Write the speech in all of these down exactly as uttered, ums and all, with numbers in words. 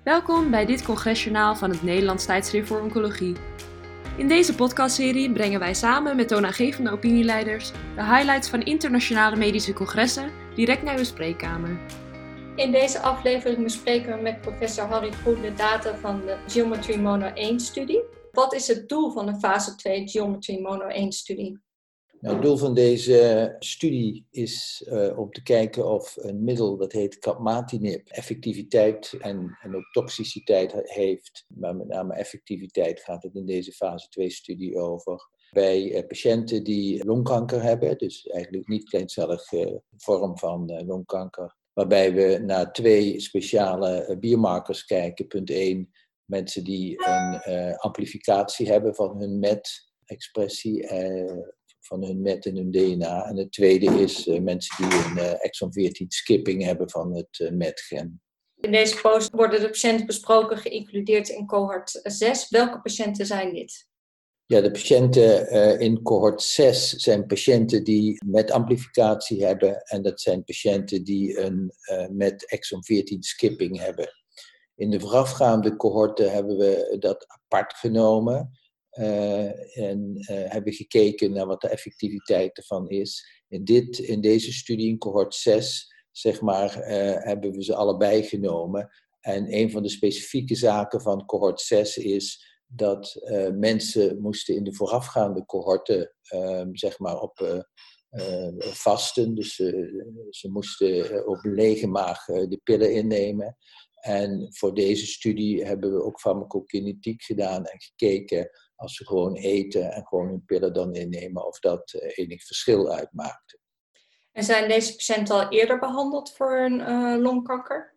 Welkom bij dit congresjournaal van het Nederlands Tijdschrift voor Oncologie. In deze podcastserie brengen wij samen met toonaangevende opinieleiders de highlights van internationale medische congressen direct naar uw spreekkamer. In deze aflevering bespreken we met professor Harry Groen de data van de Geometry Mono één-studie. Wat is het doel van de fase twee Geometry Mono één-studie? Nou, het doel van deze studie is uh, om te kijken of een middel dat heet capmatinib effectiviteit en, en ook toxiciteit heeft. Maar met name effectiviteit gaat het in deze fase twee studie over. Bij uh, patiënten die longkanker hebben, dus eigenlijk niet kleincellige uh, vorm van uh, longkanker. Waarbij we naar twee speciale uh, biomarkers kijken. Punt één, mensen die een uh, amplificatie hebben van hun M E T-expressie. Uh, van hun M E T en hun D N A. En het tweede is uh, mensen die een uh, exon veertien skipping hebben van het uh, M E T-gen. In deze post worden de patiënten besproken, geïncludeerd in cohort zes. Welke patiënten zijn dit? Ja, de patiënten uh, in cohort zes zijn patiënten die M E T-amplificatie hebben. En dat zijn patiënten die een uh, M E T exon veertien skipping hebben. In de voorafgaande cohorten hebben we dat apart genomen. Uh, en uh, hebben gekeken naar wat de effectiviteit ervan is. In, dit, in deze studie, in cohort zes, zeg maar, uh, hebben we ze allebei genomen. En een van de specifieke zaken van cohort zes is dat uh, mensen moesten in de voorafgaande cohorten uh, zeg maar op uh, uh, vasten. Dus uh, ze moesten op een lege maag uh, de pillen innemen. En voor deze studie hebben we ook farmacokinetiek gedaan en gekeken als ze gewoon eten en gewoon hun pillen dan innemen, of dat uh, enig verschil uitmaakte. En zijn deze patiënten al eerder behandeld voor een uh, longkanker?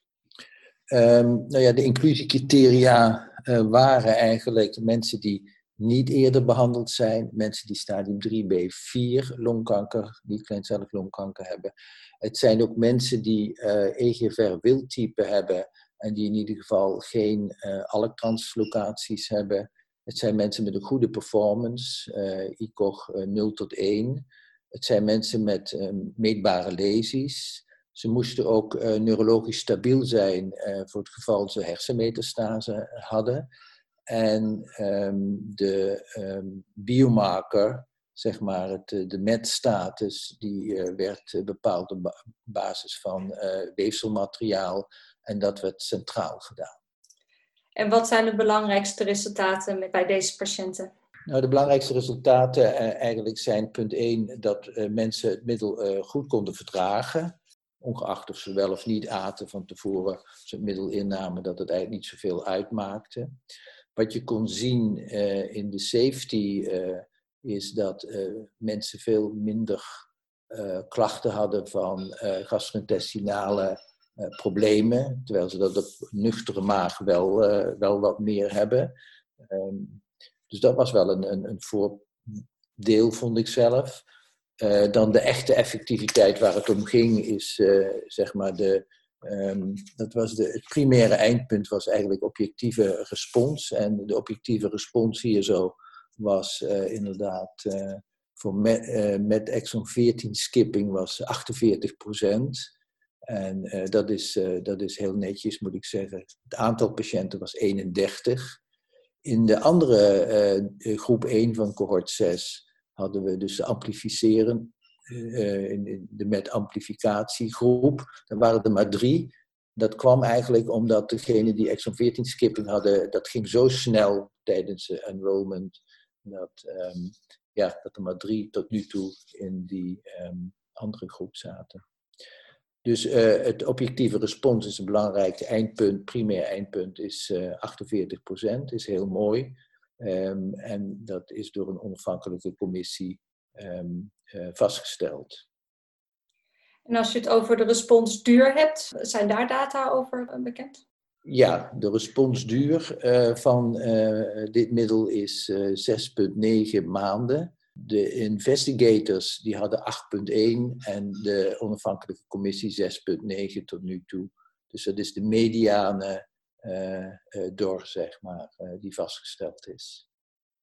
Um, nou ja, de inclusiecriteria uh, waren eigenlijk mensen die niet eerder behandeld zijn, mensen die stadium drie B vier longkanker, niet kleincellig longkanker hebben. Het zijn ook mensen die uh, E G F R wildtype hebben en die in ieder geval geen uh, alktranslocaties hebben. Het zijn mensen met een goede performance, uh, I C O G uh, nul tot één. Het zijn mensen met uh, meetbare lesies. Ze moesten ook uh, neurologisch stabiel zijn uh, voor het geval ze hersenmetastase hadden. En um, de um, biomarker, zeg maar het, de M E T-status, die uh, werd uh, bepaald op ba- basis van uh, weefselmateriaal. En dat werd centraal gedaan. En wat zijn de belangrijkste resultaten met, bij deze patiënten? Nou, de belangrijkste resultaten uh, eigenlijk zijn punt één dat uh, mensen het middel uh, goed konden verdragen. Ongeacht of ze wel of niet aten van tevoren, ze het middel innamen, dat het eigenlijk niet zoveel uitmaakte. Wat je kon zien uh, in de safety uh, is dat uh, mensen veel minder uh, klachten hadden van uh, gastrointestinale uh, problemen, terwijl ze dat op nuchtere maag wel, uh, wel wat meer hebben. Um, dus dat was wel een, een, een voordeel, vond ik zelf. Uh, dan de echte effectiviteit waar het om ging, is uh, zeg maar de. Um, dat was de, het primaire eindpunt was eigenlijk objectieve respons. En de objectieve respons hier zo was uh, inderdaad uh, voor met, uh, met exon veertien skipping was achtenveertig procent. En uh, dat, is, uh, dat is heel netjes, moet ik zeggen. Het aantal patiënten was eenendertig. In de andere uh, groep één van cohort zes hadden we dus de amplificeren. Uh, in de met amplificatiegroep, daar waren er maar drie. Dat kwam eigenlijk omdat degene die exon veertien skipping hadden, dat ging zo snel tijdens de enrollment, dat, um, ja, dat er maar drie tot nu toe in die um, andere groep zaten. Dus uh, het objectieve respons is een belangrijk eindpunt, primair eindpunt is uh, achtenveertig procent, is heel mooi. Um, en dat is door een onafhankelijke commissie Um, uh, vastgesteld. En als je het over de responsduur hebt, zijn daar data over bekend? Ja, de responsduur uh, van uh, dit middel is uh, zes komma negen maanden. De investigators die hadden acht komma één en de onafhankelijke commissie zes komma negen tot nu toe. Dus dat is de mediane uh, uh, door, zeg maar, uh, die vastgesteld is.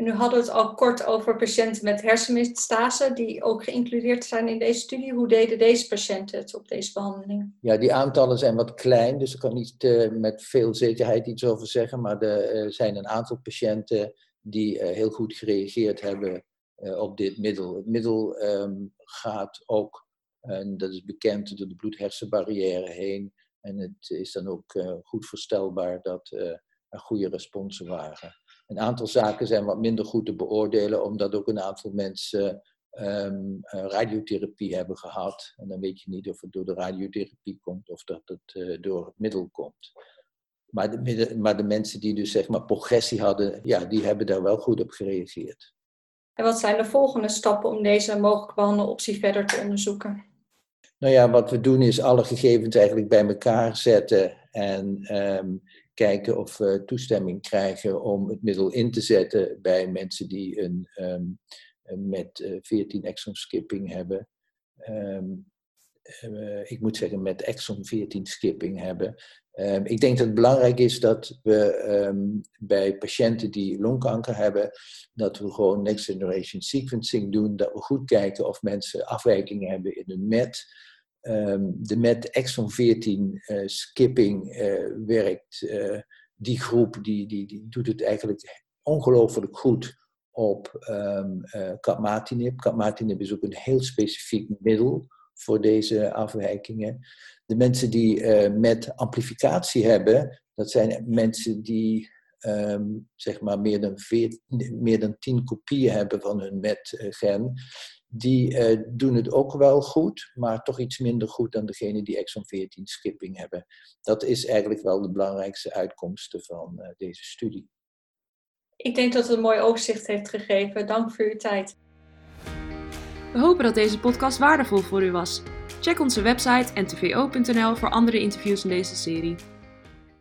En nu hadden we het al kort over patiënten met hersenmetastase die ook geïncludeerd zijn in deze studie. Hoe deden deze patiënten het op deze behandeling? Ja, die aantallen zijn wat klein, dus ik kan niet uh, met veel zekerheid iets over zeggen. Maar er uh, zijn een aantal patiënten die uh, heel goed gereageerd hebben uh, op dit middel. Het middel um, gaat ook, en dat is bekend, door de bloed-hersenbarrière heen. En het is dan ook uh, goed voorstelbaar dat uh, er goede responsen waren. Een aantal zaken zijn wat minder goed te beoordelen, omdat ook een aantal mensen um, radiotherapie hebben gehad. En dan weet je niet of het door de radiotherapie komt of dat het uh, door het middel komt. Maar de, maar de mensen die dus zeg maar progressie hadden, ja, die hebben daar wel goed op gereageerd. En wat zijn de volgende stappen om deze mogelijke behandeloptie verder te onderzoeken? Nou ja, wat we doen is alle gegevens eigenlijk bij elkaar zetten en um, kijken of we toestemming krijgen om het middel in te zetten bij mensen die een, um, met uh, veertien exon skipping hebben. Um, uh, ik moet zeggen met exon veertien skipping hebben. Um, ik denk dat het belangrijk is dat we um, bij patiënten die longkanker hebben, dat we gewoon next generation sequencing doen. Dat we goed kijken of mensen afwijkingen hebben in hun M E T. Um, de M E T exon veertien uh, skipping uh, werkt, uh, die groep die, die, die doet het eigenlijk ongelooflijk goed op um, uh, capmatinib. Capmatinib is ook een heel specifiek middel voor deze afwijkingen. De mensen die uh, M E T-amplificatie hebben, dat zijn mensen die um, zeg maar meer dan, veertien, meer dan tien kopieën hebben van hun M E T-gen. Die uh, doen het ook wel goed, maar toch iets minder goed dan degene die exon veertien skipping hebben. Dat is eigenlijk wel de belangrijkste uitkomsten van uh, deze studie. Ik denk dat het een mooi overzicht heeft gegeven. Dank voor uw tijd. We hopen dat deze podcast waardevol voor u was. Check onze website n t v o punt n l voor andere interviews in deze serie.